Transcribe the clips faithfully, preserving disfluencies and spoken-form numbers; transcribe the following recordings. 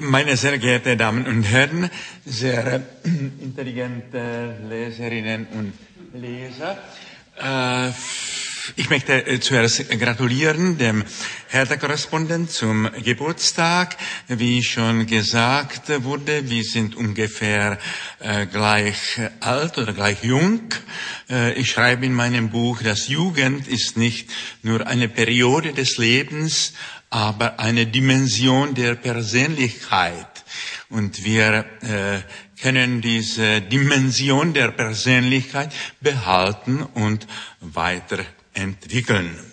Meine sehr geehrten Damen und Herren, sehr intelligente Leserinnen und Leser, äh, ich möchte zuerst gratulieren dem Hertha-Korrespondent zum Geburtstag. Wie schon gesagt wurde, wir sind ungefähr äh, gleich alt oder gleich jung. Äh, ich schreibe in meinem Buch, dass Jugend ist nicht nur eine Periode des Lebens, aber eine Dimension der Persönlichkeit. Und wir äh, können diese Dimension der Persönlichkeit behalten und weiterentwickeln.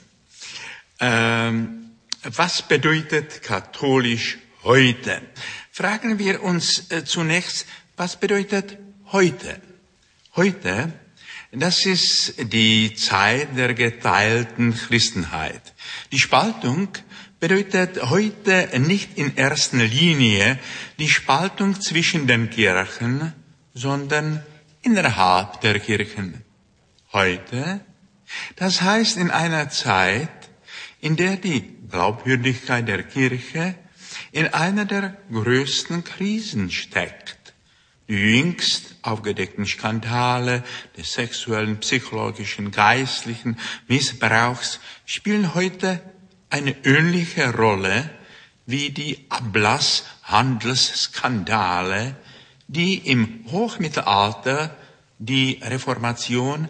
Ähm, was bedeutet katholisch heute? Fragen wir uns äh, zunächst, was bedeutet heute? Heute, das ist die Zeit der geteilten Christenheit. Die Spaltung bedeutet heute nicht in erster Linie die Spaltung zwischen den Kirchen, sondern innerhalb der Kirchen. Heute, das heißt in einer Zeit, in der die Glaubwürdigkeit der Kirche in einer der größten Krisen steckt. Die jüngst aufgedeckten Skandale des sexuellen, psychologischen, geistlichen Missbrauchs spielen heute eine ähnliche Rolle wie die Ablasshandelsskandale, die im Hochmittelalter die Reformation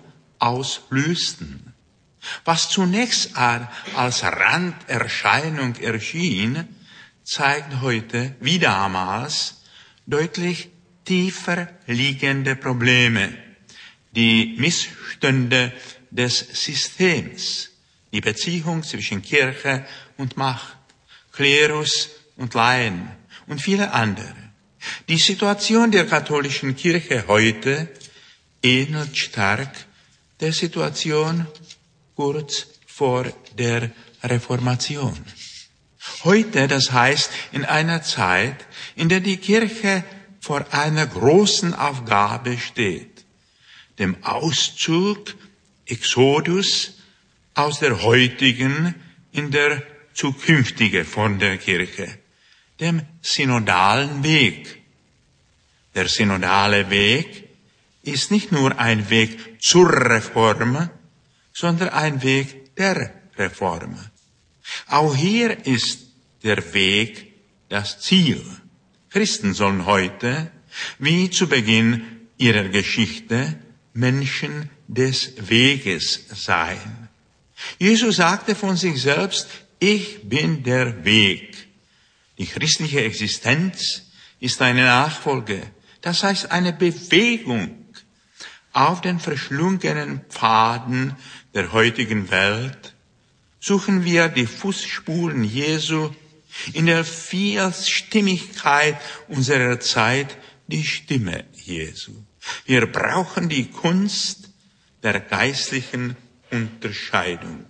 auslösten. Was zunächst als Randerscheinung erschien, zeigt heute wie damals deutlich tiefer liegende Probleme, die Missstände des Systems, die Beziehung zwischen Kirche und Macht, Klerus und Laien und viele andere. Die Situation der katholischen Kirche heute ähnelt stark der Situation kurz vor der Reformation. Heute, das heißt in einer Zeit, in der die Kirche vor einer großen Aufgabe steht, dem Auszug, Exodus, aus der heutigen in der zukünftige Form der Kirche, dem synodalen Weg. Der synodale Weg ist nicht nur ein Weg zur Reform, sondern ein Weg der Reform. Auch hier ist der Weg das Ziel. Christen sollen heute, wie zu Beginn ihrer Geschichte, Menschen des Weges sein. Jesus sagte von sich selbst, ich bin der Weg. Die christliche Existenz ist eine Nachfolge, das heißt eine Bewegung auf den verschlungenen Pfaden der heutigen Welt. Suchen wir die Fußspuren Jesu in der Vielstimmigkeit unserer Zeit, die Stimme Jesu. Wir brauchen die Kunst der geistlichen Unterscheidung.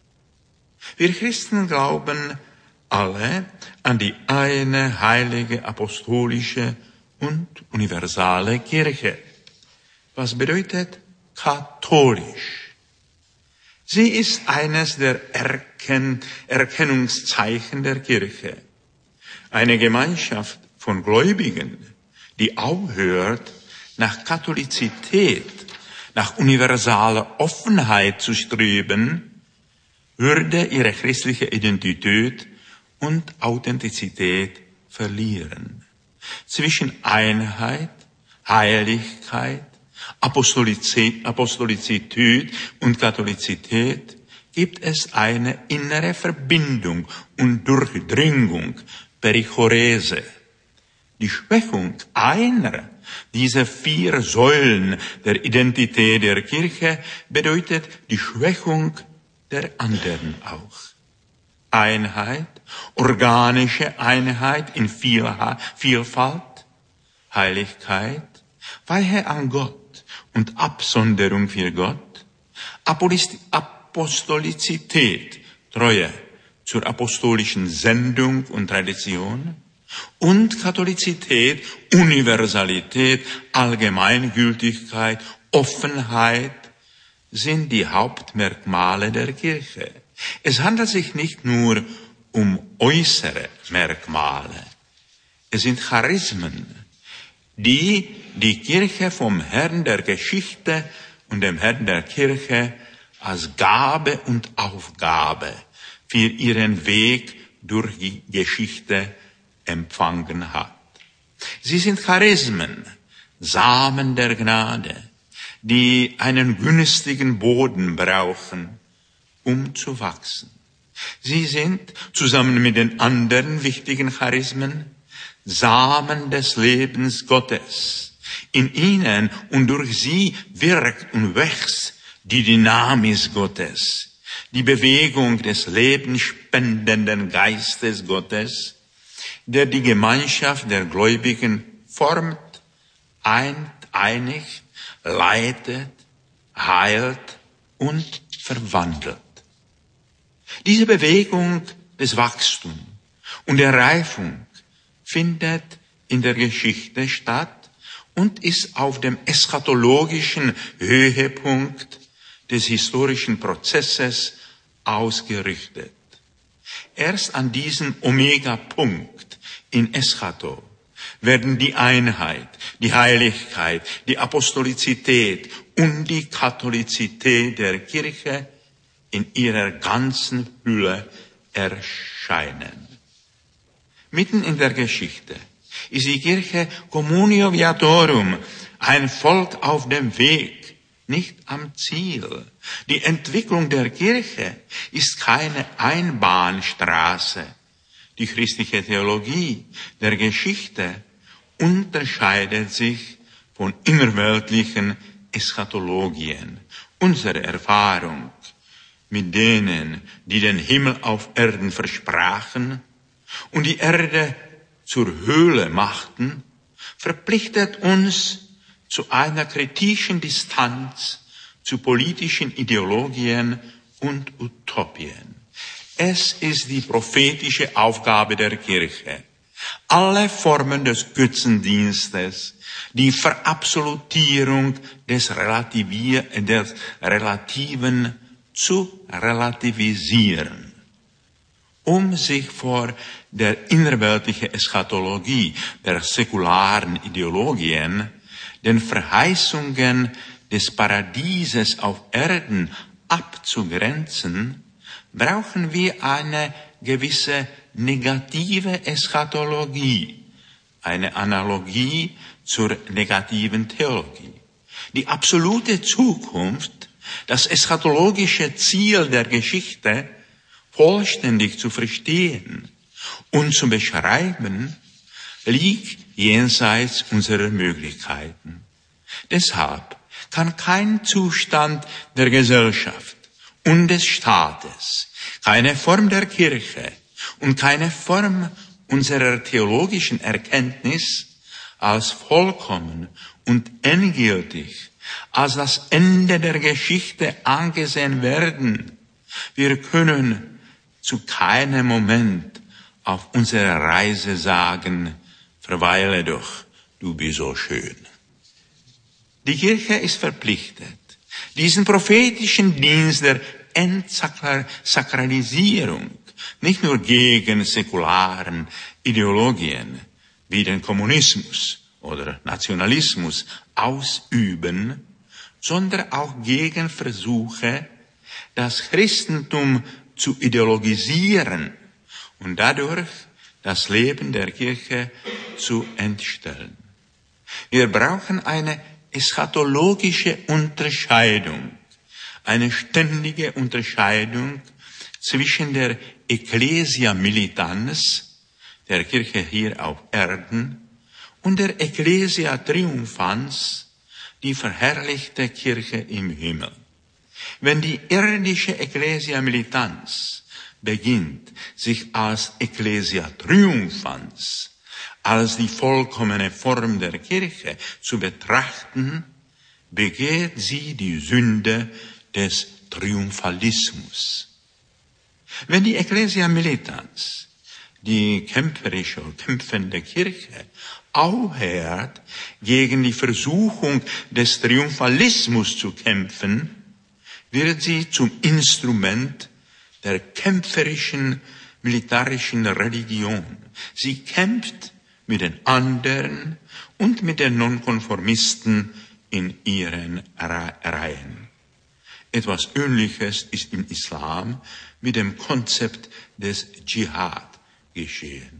Wir Christen glauben alle an die eine heilige, apostolische und universale Kirche. Was bedeutet katholisch? Sie ist eines der Erken- Erkennungszeichen der Kirche. Eine Gemeinschaft von Gläubigen, die aufhört, nach Katholizität, nach universaler Offenheit zu streben, würde ihre christliche Identität und Authentizität verlieren. Zwischen Einheit, Heiligkeit, Apostolizität, Apostolizität und Katholizität gibt es eine innere Verbindung und Durchdringung, Perichorese. Die Schwächung einer dieser vier Säulen der Identität der Kirche bedeutet die Schwächung der anderen auch. Einheit, organische Einheit in Vielfalt, Heiligkeit, Weihe an Gott und Absonderung für Gott, Apostolizität, Treue zur apostolischen Sendung und Tradition, und Katholizität, Universalität, Allgemeingültigkeit, Offenheit sind die Hauptmerkmale der Kirche. Es handelt sich nicht nur um äußere Merkmale. Es sind Charismen, die die Kirche vom Herrn der Geschichte und dem Herrn der Kirche als Gabe und Aufgabe für ihren Weg durch die Geschichte empfangen hat. Sie sind Charismen, Samen der Gnade, die einen günstigen Boden brauchen, um zu wachsen. Sie sind, zusammen mit den anderen wichtigen Charismen, Samen des Lebens Gottes. In ihnen und durch sie wirkt und wächst die Dynamis Gottes, die Bewegung des lebensspendenden Geistes Gottes, der die Gemeinschaft der Gläubigen formt, eint, einigt, leitet, heilt und verwandelt. Diese Bewegung des Wachstums und der Reifung findet in der Geschichte statt und ist auf dem eschatologischen Höhepunkt des historischen Prozesses ausgerichtet. Erst an diesem Omega-Punkt in Eschato werden die Einheit, die Heiligkeit, die Apostolizität und die Katholizität der Kirche in ihrer ganzen Hülle erscheinen. Mitten in der Geschichte ist die Kirche Communio Viatorum, ein Volk auf dem Weg, nicht am Ziel. Die Entwicklung der Kirche ist keine Einbahnstraße. Die christliche Theologie der Geschichte unterscheidet sich von innerweltlichen Eschatologien. Unsere Erfahrung mit denen, die den Himmel auf Erden versprachen und die Erde zur Höhle machten, verpflichtet uns zu einer kritischen Distanz zu politischen Ideologien und Utopien. Es ist die prophetische Aufgabe der Kirche, alle Formen des Götzendienstes, die Verabsolutierung des, Relativier, des Relativen zu relativisieren, um sich vor der innerweltlichen Eschatologie der säkularen Ideologien, den Verheißungen des Paradieses auf Erden abzugrenzen, brauchen wir eine gewisse negative Eschatologie, eine Analogie zur negativen Theologie. Die absolute Zukunft, das eschatologische Ziel der Geschichte, vollständig zu verstehen und zu beschreiben, liegt jenseits unserer Möglichkeiten. Deshalb kann kein Zustand der Gesellschaft und des Staates, keine Form der Kirche und keine Form unserer theologischen Erkenntnis als vollkommen und endgültig als das Ende der Geschichte angesehen werden. Wir können zu keinem Moment auf unserer Reise sagen, verweile doch, du bist so schön. Die Kirche ist verpflichtet, diesen prophetischen Dienst der Entsakralisierung nicht nur gegen säkularen Ideologien wie den Kommunismus oder Nationalismus ausüben, sondern auch gegen Versuche, das Christentum zu ideologisieren und dadurch das Leben der Kirche zu entstellen. Wir brauchen eine eschatologische Unterscheidung, eine ständige Unterscheidung zwischen der Ecclesia Militans, der Kirche hier auf Erden, und der Ecclesia Triumphans, die verherrlichte Kirche im Himmel. Wenn die irdische Ecclesia Militans beginnt, sich als Ecclesia Triumphans, als die vollkommene Form der Kirche zu betrachten, begeht sie die Sünde des Triumphalismus. Wenn die Ecclesia Militans, die kämpferische und kämpfende Kirche, aufhört, gegen die Versuchung des Triumphalismus zu kämpfen, wird sie zum Instrument der kämpferischen, militarischen Religion. Sie kämpft mit den anderen und mit den Nonkonformisten in ihren Reihen. Etwas Ähnliches ist im Islam mit dem Konzept des Dschihad geschehen.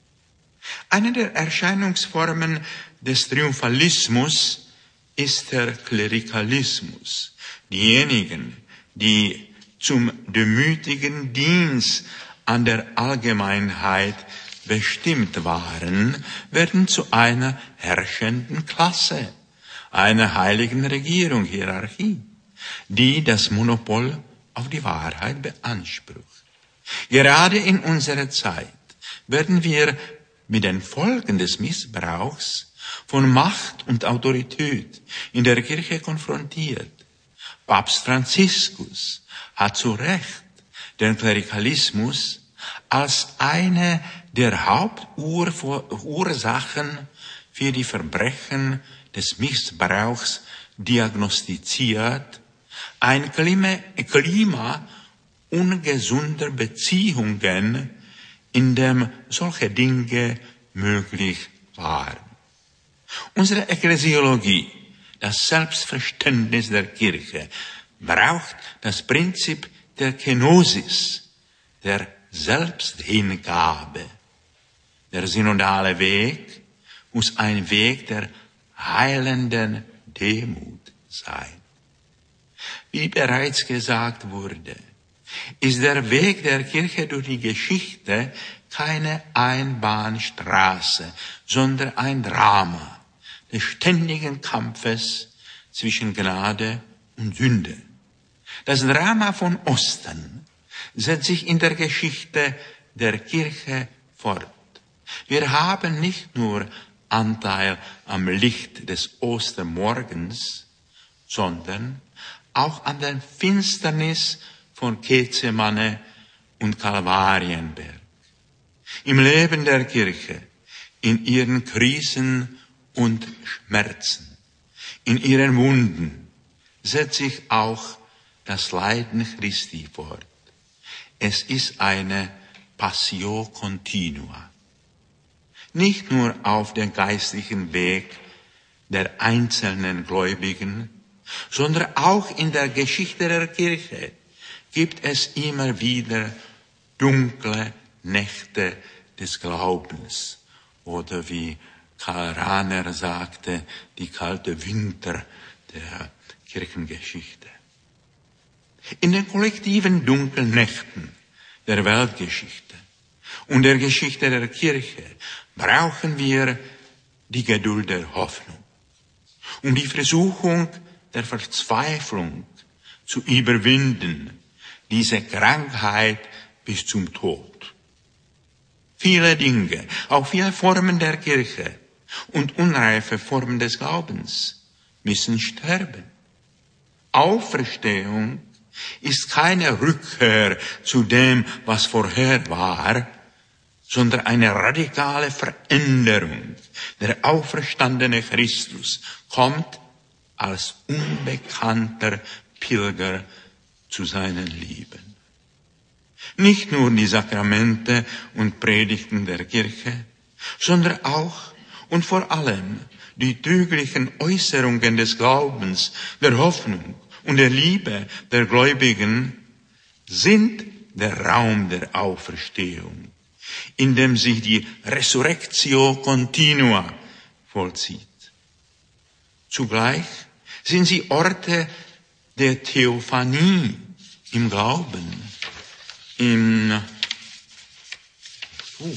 Eine der Erscheinungsformen des Triumphalismus ist der Klerikalismus. Diejenigen, die zum demütigen Dienst an der Allgemeinheit bestimmt waren, werden zu einer herrschenden Klasse, einer heiligen Regierung, Hierarchie, die das Monopol auf die Wahrheit beansprucht. Gerade in unserer Zeit werden wir mit den Folgen des Missbrauchs von Macht und Autorität in der Kirche konfrontiert. Papst Franziskus hat zu Recht den Klerikalismus als eine der Hauptursachen für die Verbrechen des Missbrauchs diagnostiziert, ein Klima, Klima ungesunder Beziehungen, in dem solche Dinge möglich waren. Unsere Ekklesiologie, das Selbstverständnis der Kirche, braucht das Prinzip der Kenosis, der Selbsthingabe. Der synodale Weg muss ein Weg der heilenden Demut sein. Wie bereits gesagt wurde, ist der Weg der Kirche durch die Geschichte keine Einbahnstraße, sondern ein Drama des ständigen Kampfes zwischen Gnade und Sünde. Das Drama von Ostern setzt sich in der Geschichte der Kirche fort. Wir haben nicht nur Anteil am Licht des Ostermorgens, sondern auch an der Finsternis von Gethsemane und Kalvarienberg. Im Leben der Kirche, in ihren Krisen und Schmerzen, in ihren Wunden, setzt sich auch das Leiden Christi fort. Es ist eine Passio continua. Nicht nur auf dem geistlichen Weg der einzelnen Gläubigen, sondern auch in der Geschichte der Kirche gibt es immer wieder dunkle Nächte des Glaubens. Oder wie Karl Rahner sagte, die kalte Winter der Kirchengeschichte. In den kollektiven dunklen Nächten der Weltgeschichte und der Geschichte der Kirche brauchen wir die Geduld der Hoffnung, um die Versuchung der Verzweiflung zu überwinden, diese Krankheit bis zum Tod. Viele Dinge, auch viele Formen der Kirche und unreife Formen des Glaubens müssen sterben. Auferstehung ist keine Rückkehr zu dem, was vorher war, sondern eine radikale Veränderung. Der auferstandene Christus kommt als unbekannter Pilger zu seinen Lieben. Nicht nur die Sakramente und Predigten der Kirche, sondern auch und vor allem die trüglichen Äußerungen des Glaubens, der Hoffnung und der Liebe der Gläubigen sind der Raum der Auferstehung, in dem sich die Resurrectio continua vollzieht. Zugleich sind sie Orte der Theophanie im Glauben, in oh,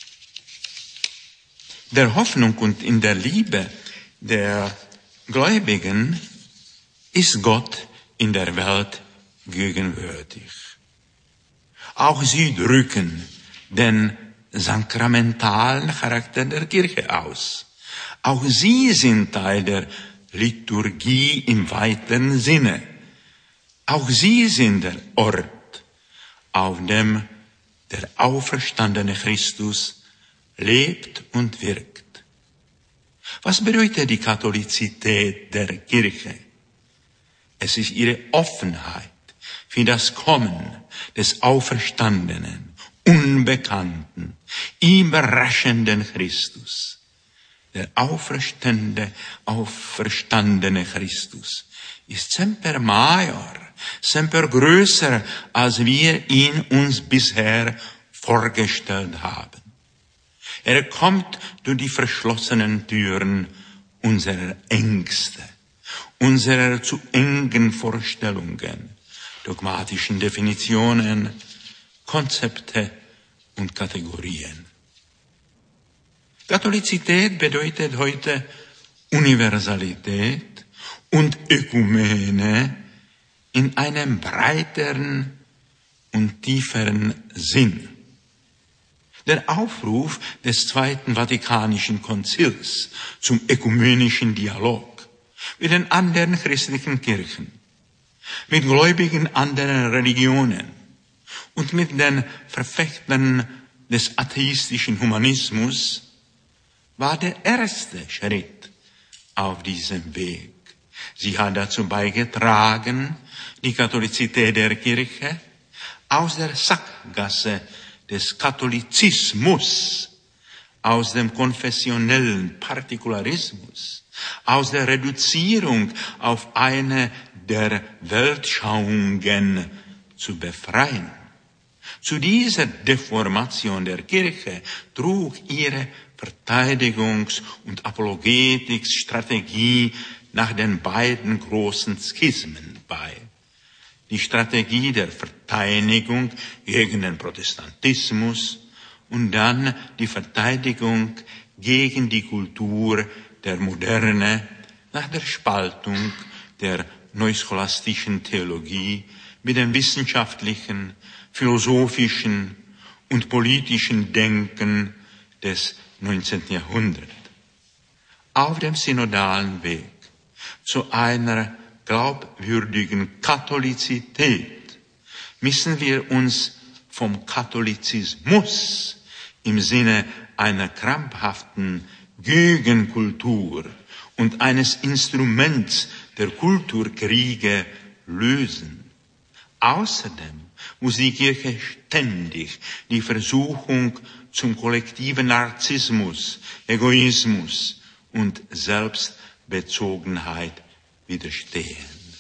der Hoffnung und in der Liebe der Gläubigen ist Gott in der Welt gegenwärtig. Auch sie drücken den sakramentalen Charakter der Kirche aus. Auch sie sind Teil der Liturgie im weiteren Sinne. Auch sie sind der Ort, auf dem der auferstandene Christus lebt und wirkt. Was bedeutet die Katholizität der Kirche? Es ist ihre Offenheit für das Kommen des Auferstandenen unbekannten, überraschenden Christus. Der auferstehende, auferstandene Christus ist semper major, semper größer, als wir ihn uns bisher vorgestellt haben. Er kommt durch die verschlossenen Türen unserer Ängste, unserer zu engen Vorstellungen, dogmatischen Definitionen, Konzepte und Kategorien. Katholizität bedeutet heute Universalität und Ökumene in einem breiteren und tieferen Sinn. Der Aufruf des Zweiten Vatikanischen Konzils zum ökumenischen Dialog mit den anderen christlichen Kirchen, mit Gläubigen anderer Religionen und mit den Verfechtern des atheistischen Humanismus war der erste Schritt auf diesem Weg. Sie hat dazu beigetragen, die Katholizität der Kirche aus der Sackgasse des Katholizismus, aus dem konfessionellen Partikularismus, aus der Reduzierung auf eine der Weltschauungen zu befreien. Zu dieser Deformation der Kirche trug ihre Verteidigungs- und Apologetiksstrategie nach den beiden großen Schismen bei. Die Strategie der Verteidigung gegen den Protestantismus und dann die Verteidigung gegen die Kultur der Moderne nach der Spaltung der neuscholastischen Theologie mit dem wissenschaftlichen, philosophischen und politischen Denken des neunzehnten Jahrhunderts. Auf dem synodalen Weg zu einer glaubwürdigen Katholizität müssen wir uns vom Katholizismus im Sinne einer krampfhaften Gegenkultur und eines Instruments der Kulturkriege lösen. Außerdem muss die Kirche ständig die Versuchung zum kollektiven Narzissmus, Egoismus und Selbstbezogenheit widerstehen.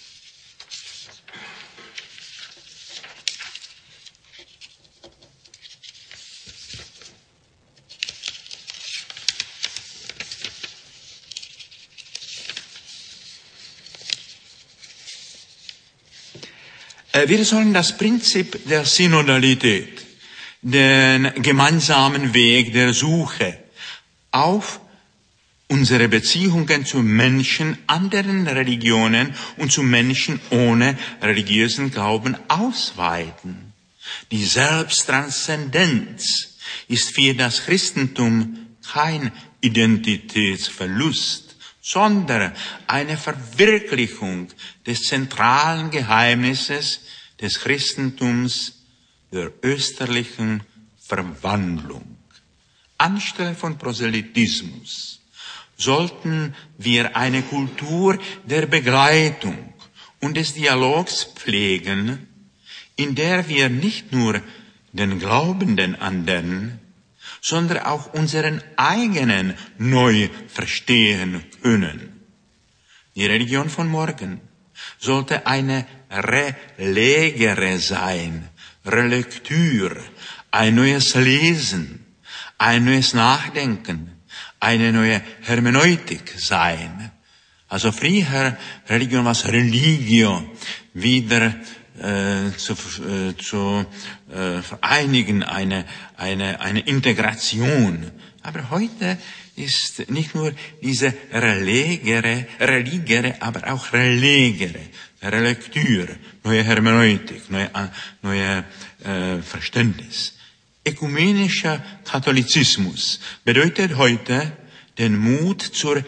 Wir sollen das Prinzip der Synodalität, den gemeinsamen Weg der Suche auf unsere Beziehungen zu Menschen anderen Religionen und zu Menschen ohne religiösen Glauben ausweiten. Die Selbsttranszendenz ist für das Christentum kein Identitätsverlust, sondern eine Verwirklichung des zentralen Geheimnisses des Christentums, der österlichen Verwandlung. Anstelle von Proselytismus sollten wir eine Kultur der Begleitung und des Dialogs pflegen, in der wir nicht nur den glaubenden anderen, sondern auch unseren eigenen neu verstehen können. Die Religion von morgen sollte eine Relegere sein, Relektür, ein neues Lesen, ein neues Nachdenken, eine neue Hermeneutik sein. Also früher Religion was Religio, wieder äh, zu, äh, zu äh, vereinigen, eine, eine, eine Integration. Aber heute ist nicht nur diese Relegere, Religere, aber auch Relegere, Relektür, neue Hermeneutik, neue, neue äh, Verständnis. Ökumenischer Katholizismus bedeutet heute den Mut zur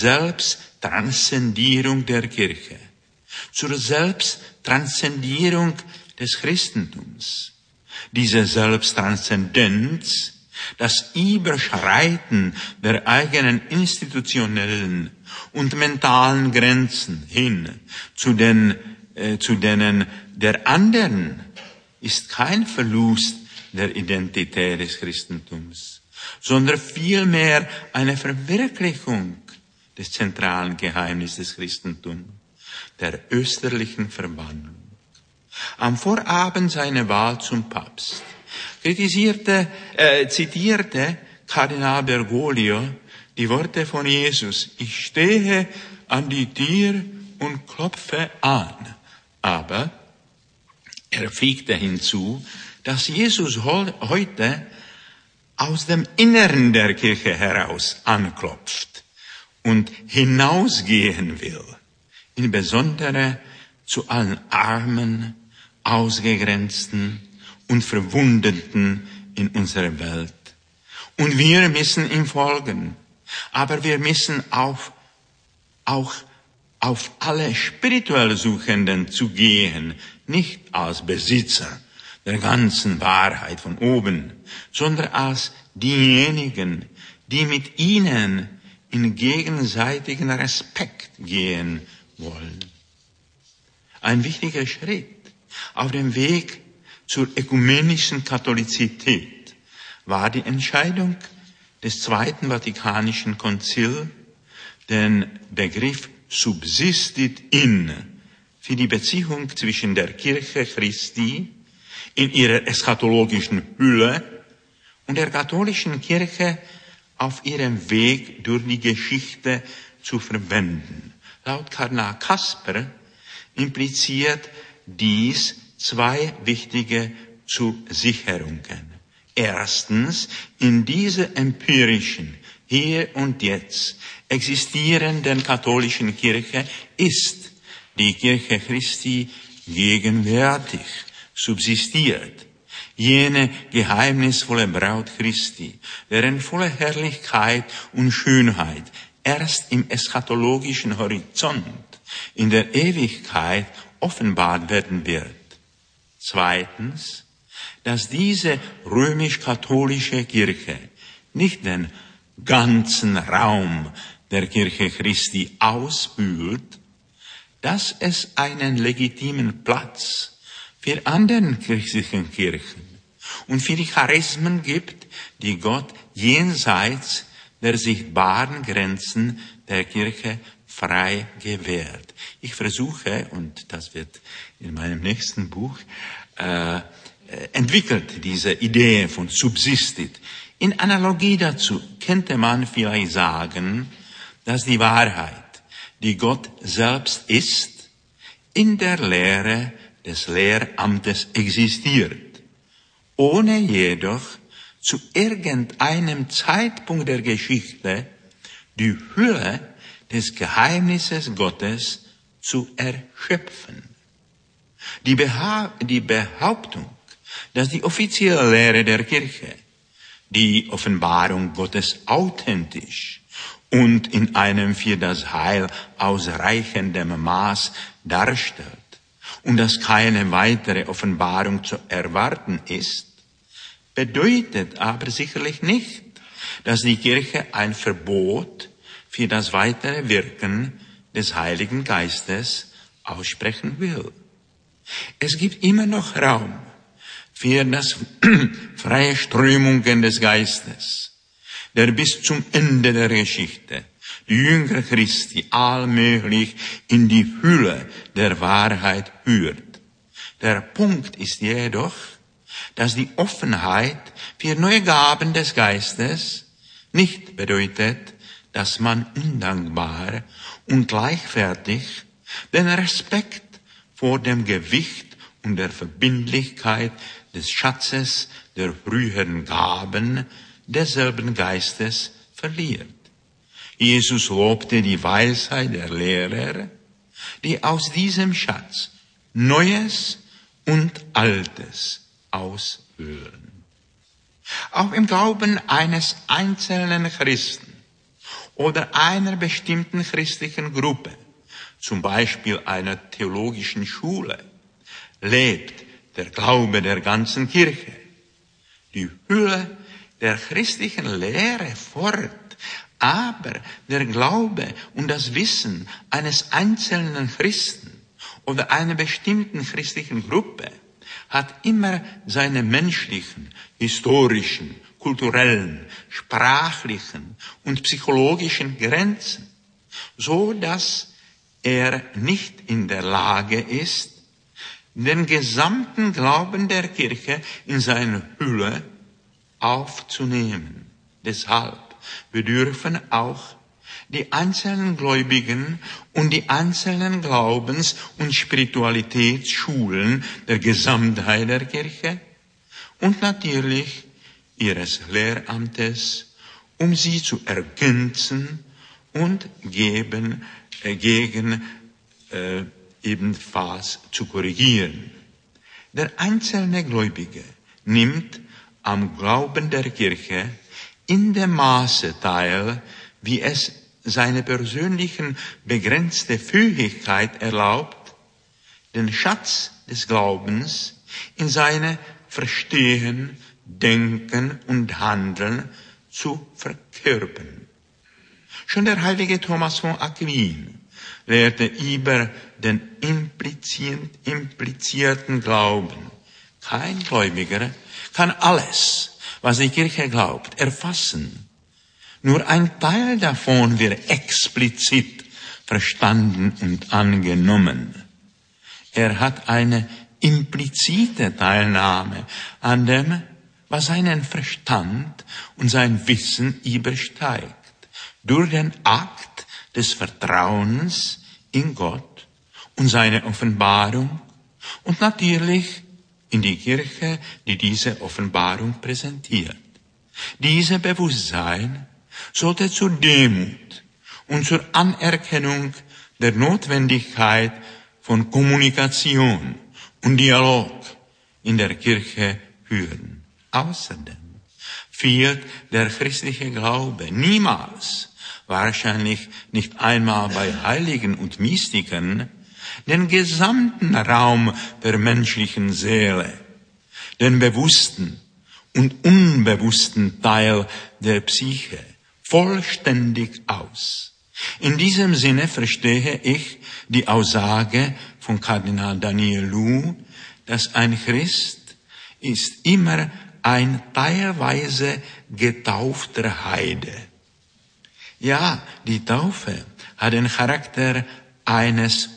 Selbsttranszendierung der Kirche, zur Selbsttranszendierung des Christentums. Diese Selbsttranszendenz, das Überschreiten der eigenen institutionellen und mentalen Grenzen hin zu den, äh, zu denen der anderen, ist kein Verlust der Identität des Christentums, sondern vielmehr eine Verwirklichung des zentralen Geheimnisses des Christentums, der österlichen Verbannung. Am Vorabend seiner Wahl zum Papst kritisierte, äh, zitierte Kardinal Bergoglio die Worte von Jesus: Ich stehe an die Tür und klopfe an. Aber er fügte hinzu, dass Jesus heute aus dem Inneren der Kirche heraus anklopft und hinausgehen will, insbesondere zu allen Armen, Ausgegrenzten und Verwundeten in unserer Welt. Und wir müssen ihm folgen, aber wir müssen auch, auch auf alle spirituell Suchenden zu gehen, nicht als Besitzer der ganzen Wahrheit von oben, sondern als diejenigen, die mit ihnen in gegenseitigen Respekt gehen wollen. Ein wichtiger Schritt auf dem Weg zur ökumenischen Katholizität war die Entscheidung des Zweiten Vatikanischen Konzils, den Begriff subsistit in für die Beziehung zwischen der Kirche Christi in ihrer eschatologischen Hülle und der katholischen Kirche auf ihrem Weg durch die Geschichte zu verwenden. Laut Kardinal Kasper impliziert dies zwei wichtige Zusicherungen. Erstens, in dieser empirischen, hier und jetzt existierenden katholischen Kirche ist die Kirche Christi gegenwärtig, subsistiert. Jene geheimnisvolle Braut Christi, deren volle Herrlichkeit und Schönheit erst im eschatologischen Horizont in der Ewigkeit offenbart werden wird. Zweitens, dass diese römisch-katholische Kirche nicht den ganzen Raum der Kirche Christi ausfüllt, dass es einen legitimen Platz für anderen christlichen Kirchen und für die Charismen gibt, die Gott jenseits der sichtbaren Grenzen der Kirche frei gewährt. Ich versuche, und das wird in meinem nächsten Buch äh, entwickelt, diese Idee von subsistit. In Analogie dazu könnte man vielleicht sagen, dass die Wahrheit, die Gott selbst ist, in der Lehre des Lehramtes existiert, ohne jedoch zu irgendeinem Zeitpunkt der Geschichte die Hülle des Geheimnisses Gottes zu erschöpfen. Die, Beha- die Behauptung, dass die offizielle Lehre der Kirche die Offenbarung Gottes authentisch und in einem für das Heil ausreichendem Maß darstellt und dass keine weitere Offenbarung zu erwarten ist, bedeutet aber sicherlich nicht, dass die Kirche ein Verbot für das weitere Wirken des Heiligen Geistes aussprechen will. Es gibt immer noch Raum für das freie Strömungen des Geistes, der bis zum Ende der Geschichte die Jünger Christi allmählich in die Hülle der Wahrheit führt. Der Punkt ist jedoch, dass die Offenheit für neue Gaben des Geistes nicht bedeutet, dass man undankbar und gleichfertig den Respekt vor dem Gewicht und der Verbindlichkeit des Schatzes der früheren Gaben desselben Geistes verliert. Jesus lobte die Weisheit der Lehrer, die aus diesem Schatz Neues und Altes ausführen. Auch im Glauben eines einzelnen Christen oder einer bestimmten christlichen Gruppe, zum Beispiel einer theologischen Schule, lebt der Glaube der ganzen Kirche. Die Hülle der christlichen Lehre fort, aber der Glaube und das Wissen eines einzelnen Christen oder einer bestimmten christlichen Gruppe hat immer seine menschlichen, historischen, kulturellen, sprachlichen und psychologischen Grenzen, so dass er nicht in der Lage ist, den gesamten Glauben der Kirche in seiner Hülle aufzunehmen. Deshalb bedürfen auch die einzelnen Gläubigen und die einzelnen Glaubens- und Spiritualitätsschulen der Gesamtheit der Kirche und natürlich ihres Lehramtes, um sie zu ergänzen und geben, äh, gegen äh, ebenfalls zu korrigieren. Der einzelne Gläubige nimmt am Glauben der Kirche in dem Maße teil, wie es seine persönlichen begrenzte Fähigkeit erlaubt, den Schatz des Glaubens in seine Verstehen, Denken und Handeln zu verkörpern. Schon der heilige Thomas von Aquin lehrte über den implizierten Glauben. Kein Gläubiger kann alles, was die Kirche glaubt, erfassen. Nur ein Teil davon wird explizit verstanden und angenommen. Er hat eine implizite Teilnahme an dem, was seinen Verstand und sein Wissen übersteigt, durch den Akt des Vertrauens in Gott und seine Offenbarung und natürlich in die Kirche, die diese Offenbarung präsentiert. Dieses Bewusstsein sollte zur Demut und zur Anerkennung der Notwendigkeit von Kommunikation und Dialog in der Kirche führen. Außerdem führt der christliche Glaube niemals, wahrscheinlich nicht einmal bei Heiligen und Mystikern, den gesamten Raum der menschlichen Seele, den bewussten und unbewussten Teil der Psyche vollständig aus. In diesem Sinne verstehe ich die Aussage von Kardinal Daniel Lu, dass ein Christ ist immer ein teilweise getaufter Heide. Ja, die Taufe hat den Charakter eines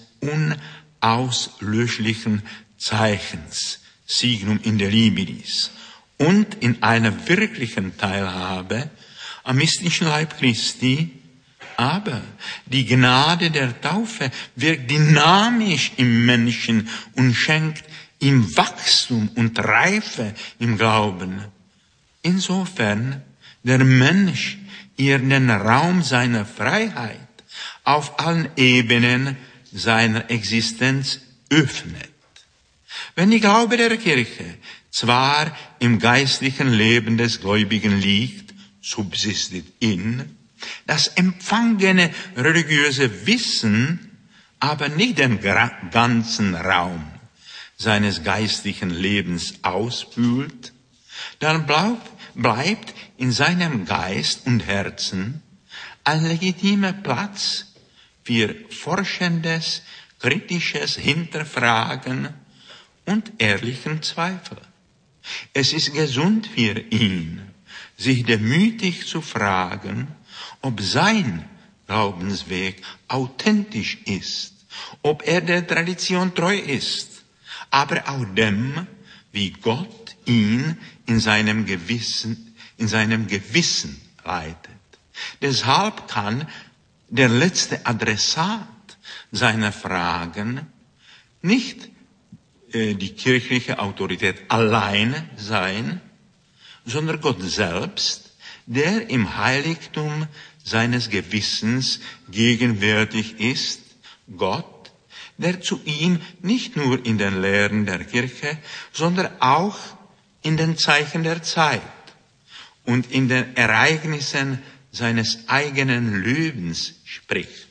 unauslöschlichen Zeichens, Signum Indelibilis, und in einer wirklichen Teilhabe am mystischen Leib Christi. Aber die Gnade der Taufe wirkt dynamisch im Menschen und schenkt ihm Wachstum und Reife im Glauben. Insofern der Mensch ihr den Raum seiner Freiheit auf allen Ebenen seiner Existenz öffnet. Wenn die Glaube der Kirche zwar im geistlichen Leben des Gläubigen liegt, subsistet in, das empfangene religiöse Wissen aber nicht den ganzen Raum seines geistlichen Lebens ausfüllt, dann bleibt, bleibt in seinem Geist und Herzen ein legitimer Platz für forschendes, kritisches Hinterfragen und ehrlichen Zweifel. Es ist gesund für ihn, sich demütig zu fragen, ob sein Glaubensweg authentisch ist, ob er der Tradition treu ist, aber auch dem, wie Gott ihn in seinem Gewissen, in seinem Gewissen leitet. Deshalb kann der letzte Adressat seiner Fragen nicht äh, die kirchliche Autorität alleine sein, sondern Gott selbst, der im Heiligtum seines Gewissens gegenwärtig ist, Gott, der zu ihm nicht nur in den Lehren der Kirche, sondern auch in den Zeichen der Zeit und in den Ereignissen seines eigenen Lebens spricht.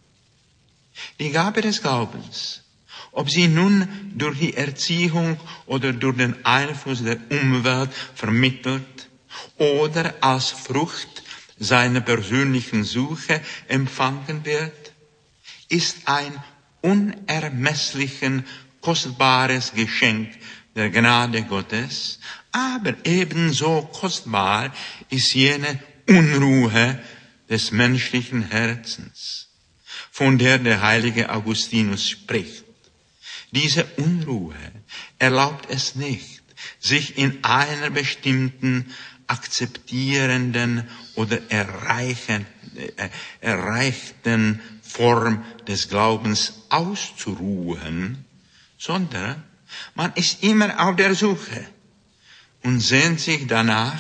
Die Gabe des Glaubens, ob sie nun durch die Erziehung oder durch den Einfluss der Umwelt vermittelt oder als Frucht seiner persönlichen Suche empfangen wird, ist ein unermesslichen, kostbares Geschenk der Gnade Gottes, aber ebenso kostbar ist jene Unruhe des menschlichen Herzens, von der der heilige Augustinus spricht. Diese Unruhe erlaubt es nicht, sich in einer bestimmten akzeptierenden oder erreichen, äh, erreichten Form des Glaubens auszuruhen, sondern man ist immer auf der Suche und sehnt sich danach,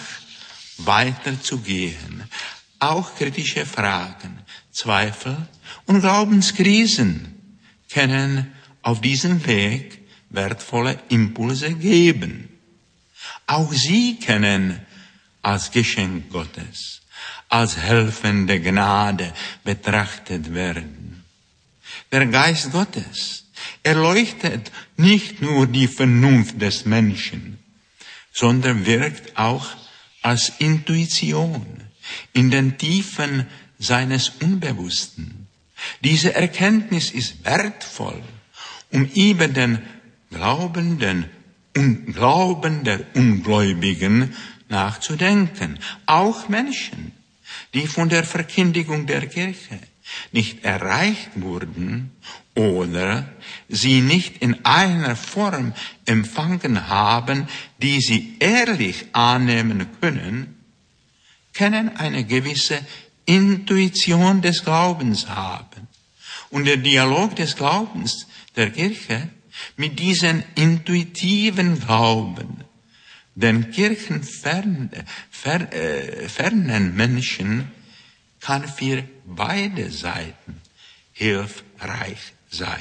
weiterzugehen. Auch kritische Fragen, Zweifel und Glaubenskrisen können auf diesem Weg wertvolle Impulse geben. Auch sie können als Geschenk Gottes, als helfende Gnade betrachtet werden. Der Geist Gottes erleuchtet nicht nur die Vernunft des Menschen, sondern wirkt auch als Intuition in den Tiefen seines Unbewussten. Diese Erkenntnis ist wertvoll, um über den Glaubenden und Glauben der Ungläubigen nachzudenken. Auch Menschen, die von der Verkündigung der Kirche nicht erreicht wurden oder sie nicht in einer Form empfangen haben, die sie ehrlich annehmen können, können eine gewisse Intuition des Glaubens haben. Und der Dialog des Glaubens der Kirche mit diesen intuitiven Glauben, den kirchenfernen fer, äh, fernen Menschen, kann für beide Seiten hilfreich sein.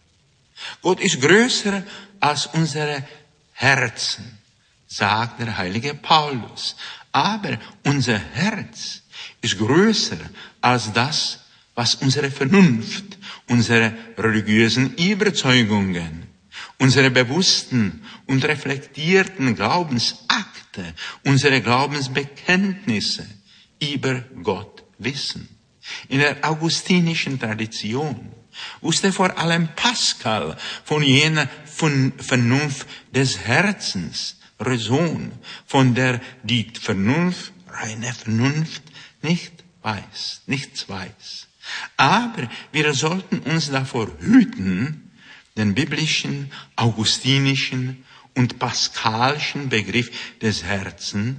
Gott ist größer als unsere Herzen, sagt der heilige Paulus. Aber unser Herz ist größer als das, was unsere Vernunft, unsere religiösen Überzeugungen, unsere bewussten und reflektierten Glaubensakte, unsere Glaubensbekenntnisse über Gott wissen. In der augustinischen Tradition wusste vor allem Pascal von jener Vernunft des Herzens, Raison, von der die Vernunft, reine Vernunft, nicht weiß, nichts weiß. Aber wir sollten uns davor hüten, den biblischen, augustinischen und pascalischen Begriff des Herzens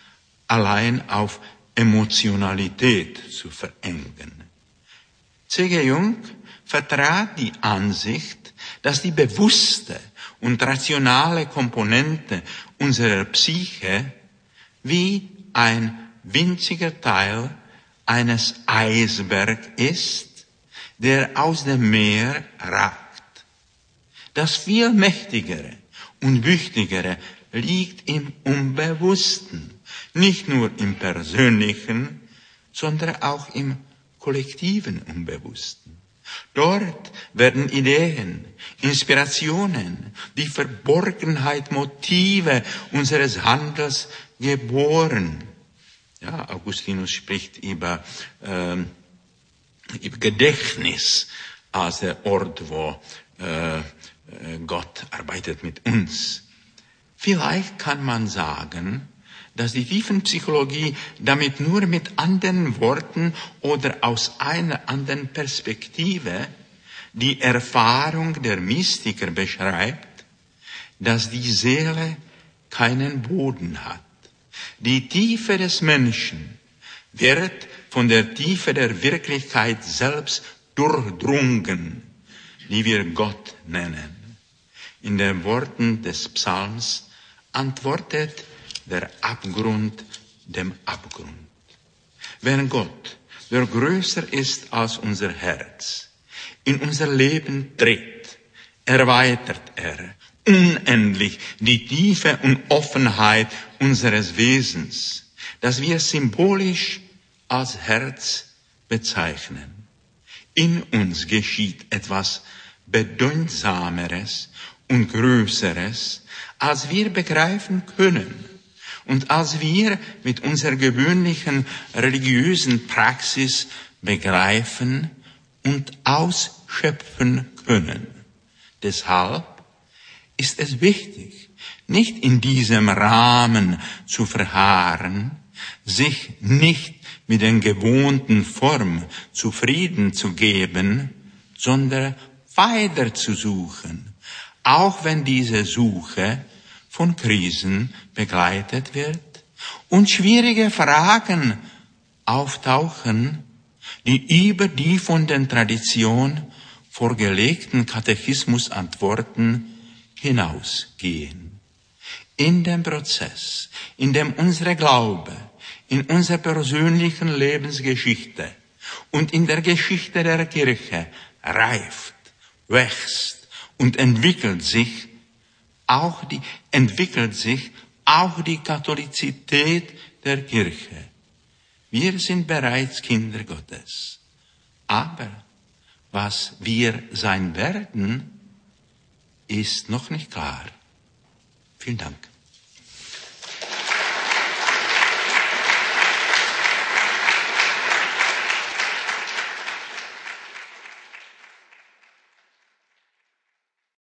allein auf Emotionalität zu verengen. C G Jung vertrat die Ansicht, dass die bewusste und rationale Komponente unserer Psyche wie ein winziger Teil eines Eisbergs ist, der aus dem Meer ragt. Das viel mächtigere und wichtigere liegt im Unbewussten, nicht nur im persönlichen, sondern auch im kollektiven Unbewussten. Dort werden Ideen, Inspirationen, die Verborgenheit, Motive unseres Handelns geboren. Ja, Augustinus spricht über, ähm, über Gedächtnis als der Ort, wo äh, Gott arbeitet mit uns. Vielleicht kann man sagen, dass die Tiefenpsychologie damit nur mit anderen Worten oder aus einer anderen Perspektive die Erfahrung der Mystiker beschreibt, dass die Seele keinen Boden hat. Die Tiefe des Menschen wird von der Tiefe der Wirklichkeit selbst durchdrungen, die wir Gott nennen. In den Worten des Psalms antwortet der Abgrund dem Abgrund. Wenn Gott, der größer ist als unser Herz, in unser Leben tritt, erweitert er unendlich die Tiefe und Offenheit unseres Wesens, das wir symbolisch als Herz bezeichnen. In uns geschieht etwas Bedeutsameres und Größeres, als wir begreifen können und als wir mit unserer gewöhnlichen religiösen Praxis begreifen und ausschöpfen können. Deshalb ist es wichtig, nicht in diesem Rahmen zu verharren, sich nicht mit den gewohnten Formen zufrieden zu geben, sondern weiter zu suchen, auch wenn diese Suche von Krisen begleitet wird und schwierige Fragen auftauchen, die über die von der Tradition vorgelegten Katechismusantworten hinausgehen. In dem Prozess, in dem unser Glaube, in unserer persönlichen Lebensgeschichte und in der Geschichte der Kirche reift, wächst und entwickelt sich auch die, entwickelt sich auch die Katholizität der Kirche. Wir sind bereits Kinder Gottes. Aber was wir sein werden, ist noch nicht klar. Vielen Dank.